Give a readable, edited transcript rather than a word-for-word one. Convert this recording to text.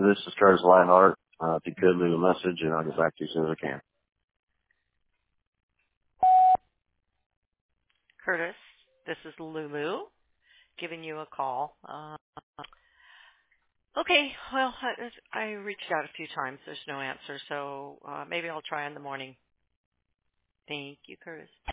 This is Curtis Lionheart. If you could leave a message, and I'll get back to you as soon as I can. Curtis, this is Lulu giving you a call. Okay, well, I reached out a few times. There's no answer, so maybe I'll try in the morning. Thank you, Curtis.